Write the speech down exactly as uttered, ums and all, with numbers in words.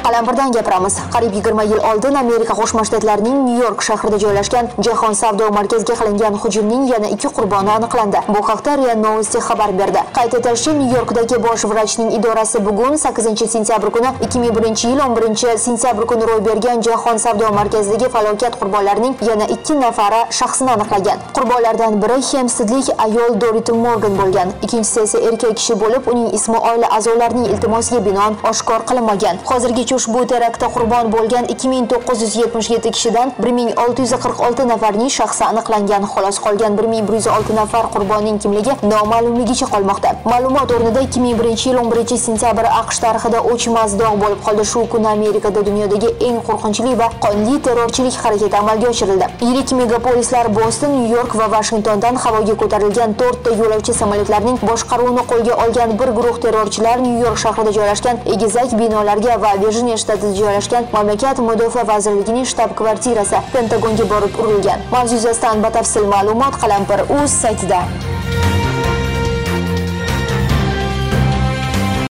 Qalampirdan gapiramiz. Qariyb yigirma yil oldin Amerika Qo'shma Shtatlarining Nyu-York shahrida joylashgan Jahon savdo markaziga qilingan hujumning yana ikki qurboni aniqlandi. Bu haqda RIA Novosti xabar berdi. Qayd etilishicha, Nyu-Yorkdagi bosh vrachning idorasi bugun sakkizinchi sentyabr kuni ikki ming birinchi yil o'n birinchi sentyabr kuni ro'y bergan Jahon savdo markazidagi falokat qurbonlarining yana ikki nafari shaxsini aniqlagan. Qurbonlardan biri Hempstedlik ayol Dorothy Morgan bo'lgan. Ikkinchisi esa erkak kishi bo'lib, uning ismi oila a'zolarining iltimosiga binoan oshkor qilinmagan. Hozirgacha ushbu teraktda qurbon bo'lgan ikki ming to'qqiz yuz yetmish yetti kishidan bir ming olti yuz qirq olti nafarning shaxsi aniqlangan. Xolos qolgan bir ming bir yuz olti nafar qurbonning kimligi noma'lumligicha qolmoqda. Ma'lumot o'rnida ikki ming birinchi yil o'n birinchi sentyabr AQSh tarixida o'chmas dog' bo'lib qoldi. Shu kuni Amerikada dunyodagi eng qo'rqinchli va qonli terrorchilik harakati amalga oshirildi. Yirik megapolislar Boston, Nyu-York va Washingtondan havoga ko'tarilgan to'rtta yo'lovchi samolyotlarining boshqaruvini qo'lga olgan bir guruh terrorchilar Nyu-York shahrida joylashgan egizak binolarga va Virjiniya shtatida joylashgan mamlakat mudofaa vazirligining shtab-kvartirasi Pentagonga borib urilgan. Mavzu yuzasidan batafsil ma'lumot Qalampir.uz saytida.